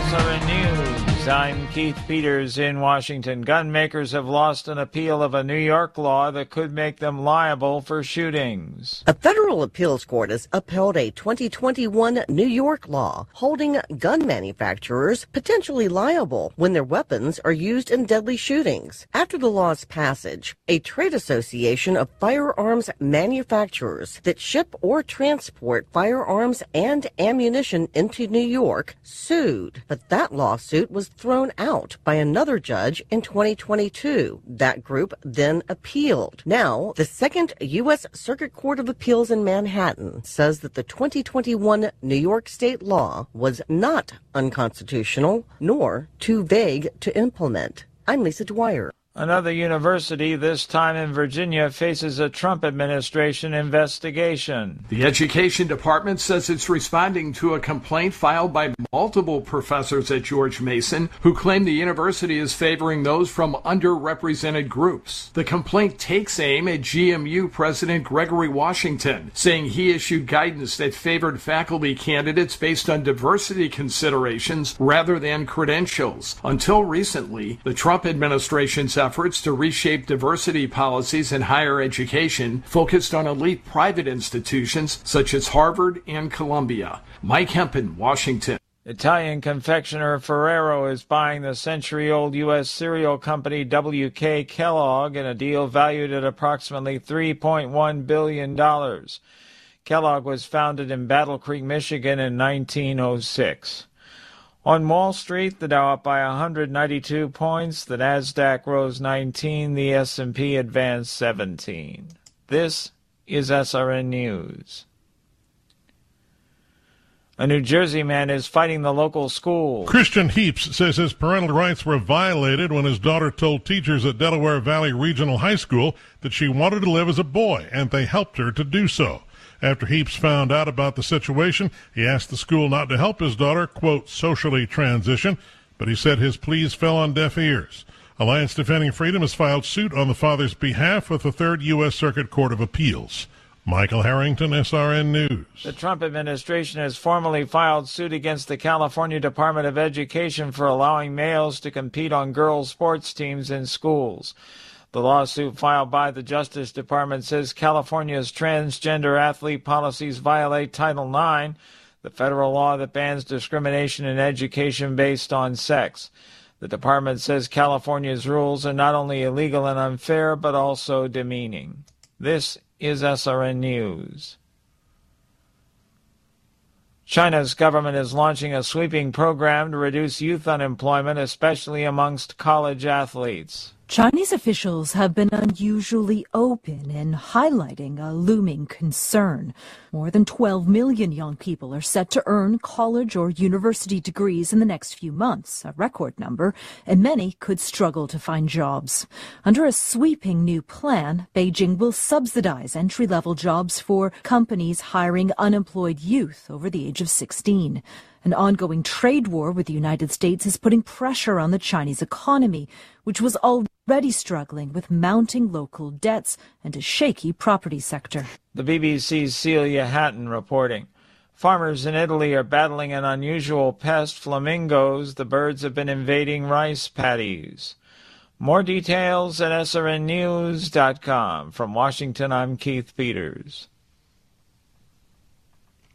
SRN News. I'm Keith Peters in Washington. Gun makers have lost an appeal of a New York law that could make them liable for shootings. A federal appeals court has upheld a 2021 New York law holding gun manufacturers potentially liable when their weapons are used in deadly shootings. After the law's passage, a trade association of firearms manufacturers that ship or transport firearms and ammunition into New York sued. But that lawsuit was thrown out by another judge in 2022. That group then appealed. Now, the Second U.S. Circuit Court of Appeals in Manhattan says that the 2021 New York state law was not unconstitutional nor too vague to implement. I'm Lisa Dwyer. Another university, this time in Virginia, faces a Trump administration investigation. The Education Department says it's responding to a complaint filed by multiple professors at George Mason who claim the university is favoring those from underrepresented groups. The complaint takes aim at GMU President Gregory Washington, saying he issued guidance that favored faculty candidates based on diversity considerations rather than credentials. Until recently, the Trump administration's efforts to reshape diversity policies in higher education focused on elite private institutions such as Harvard and Columbia. Mike Hempen, Washington. Italian confectioner Ferrero is buying the century-old U.S. cereal company W.K. Kellogg in a deal valued at approximately $3.1 billion. Kellogg was founded in Battle Creek, Michigan in 1906. On Wall Street, the Dow up by 192 points, the Nasdaq rose 19, the S&P advanced 17. This is SRN News. A New Jersey man is fighting the local school. Christian Heaps says his parental rights were violated when his daughter told teachers at Delaware Valley Regional High School that she wanted to live as a boy, and they helped her to do so. After Heaps found out about the situation, he asked the school not to help his daughter, quote, socially transition, but he said his pleas fell on deaf ears. Alliance Defending Freedom has filed suit on the father's behalf with the Third U.S. Circuit Court of Appeals. Michael Harrington, SRN News. The Trump administration has formally filed suit against the California Department of Education for allowing males to compete on girls' sports teams in schools. The lawsuit filed by the Justice Department says California's transgender athlete policies violate Title IX, the federal law that bans discrimination in education based on sex. The department says California's rules are not only illegal and unfair, but also demeaning. This is SRN News. China's government is launching a sweeping program to reduce youth unemployment, especially amongst college athletes. Chinese officials have been unusually open in highlighting a looming concern. More than 12 million young people are set to earn college or university degrees in the next few months, a record number, and many could struggle to find jobs. Under a sweeping new plan, Beijing will subsidize entry-level jobs for companies hiring unemployed youth over the age of 16. An ongoing trade war with the United States is putting pressure on the Chinese economy, which was already struggling with mounting local debts and a shaky property sector. The BBC's Celia Hatton reporting. Farmers in Italy are battling an unusual pest, flamingos. The birds have been invading rice paddies. More details at srnnews.com. From Washington, I'm Keith Peters.